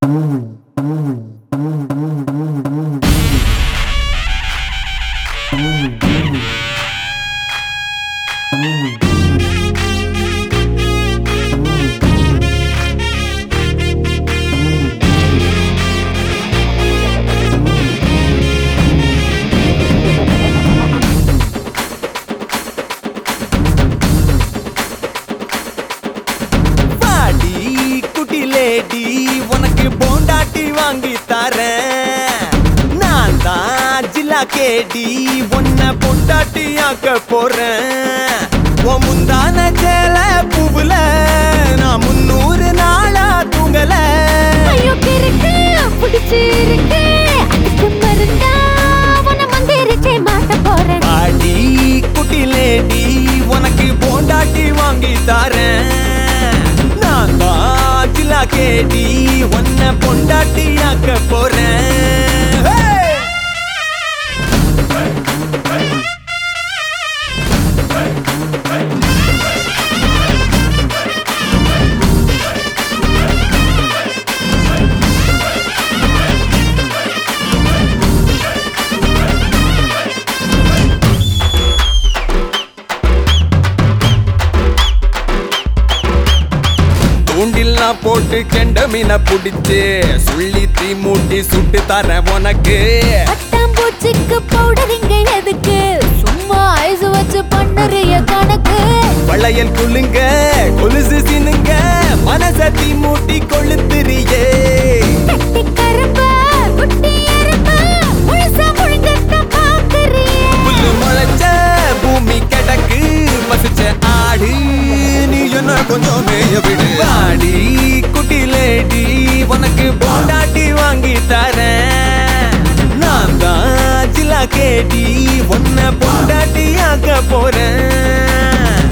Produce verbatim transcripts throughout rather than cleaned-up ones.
உனக்கு போண்டாட்டி வாங்கி தரேன் நான் தான் ஜில்லா கேடி உன்னை பொண்டாட்டி ஆக்க போறேன் உன் முந்தான சேல பூவுல நான் முன்னூறு நாளா தூங்கல ஐயோ கிறுக்கு பிடிச்சிருக்கு அதுக்கு மருந்தா உன்னை மந்திரிச்சே மாட்ட போறேன் பாடி குட்டி லேடி உனக்கு போண்டாட்டி வாங்கி தரேன் நான் தான் ஜில்லா கேடி உன்னை பொண்டாட்டி ஆக்க போறேன் தூண்டில்லா போட்டு கெண்ட மீனை புடிச்சு சுள்ளி தீ மூட்டி சுட்டு தர உனக்கு பட்டாம்பூச்சிக்கு பவுடர் இங்க எதுக்கு சும்மா ஐஸ் வச்சு பண்ணுறிய கணக்கு வளையல் குலுங்க கொலுசு சினுங்க மனச தீ மூட்டி கொளுத்துறியே கட்டி கரும்பு குட்டி எறும்பு முழுசா முழுங்கத்தான் பாக்குறியே புல்லு முளைச்ச பூமி கிடக்கு பசிச்ச ஆடு நீ என்ன கொஞ்சம் மேய விடு ஆடி குட்டி லேடி உனக்கு போண்டாட்டி வாங்கி தரேன் நான் தான் ஜில்லா கேடி உன்னை பொண்டாட்டி ஆக்க போறேன்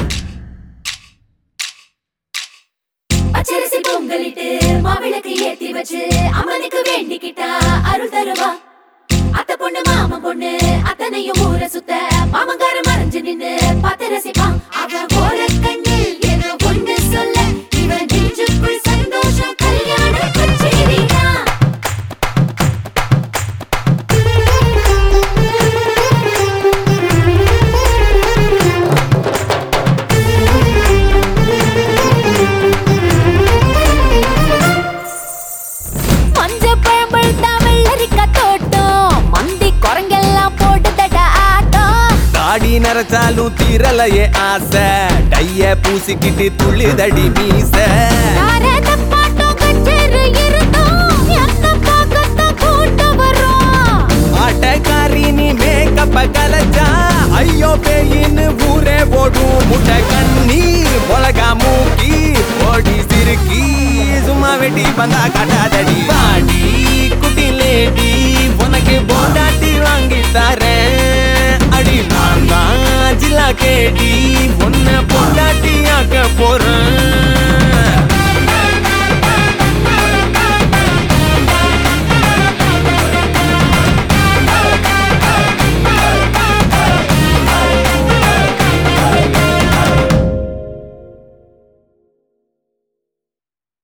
பச்சரிசி பொங்கலிட்டு மாவிளக்கு ஏத்தி வச்சு அம்மனுக்கு வேண்டிக்கிட்டா அருள் தருவா அத்த பொண்ணு மாமன் பொண்ணு அத்தனையும் ஊர சுத்த மாமங்கார மறைஞ்சு நின்னு பார்த்து ரசிப்பான் அவன் போற கண்ணில் ஏதோ ஒண்ணு சொல்ல இவன் நெஞ்சுக்குள் சந்தோஷம் கல்யாண கச்சேரிதான் மஞ்ச பழம்பழ தமிழரிக்க தோட்டம் மந்தி குரங்கெல்லாம் போட்டு தட ஆட்டம் தாடி நரைச்சாலும் தீரலையே ஆசை டைய பூசிக்கிட்டு துள்ளுதடி மீச நாரத பாட்டம் கச்சேரி இருந்தோம் என்ன பார்க்கத்தான் கூட்டம் வரும் ஆட்டக்காரி நீ மேக்கப்ப கலச்சா ஐயோ பேயின்னு ஊரே ஓடும் முட்டை கண்ணி உலகா மூக்கி ஓடி சிறுக்கி சும்மா வெட்டி பந்தாக்க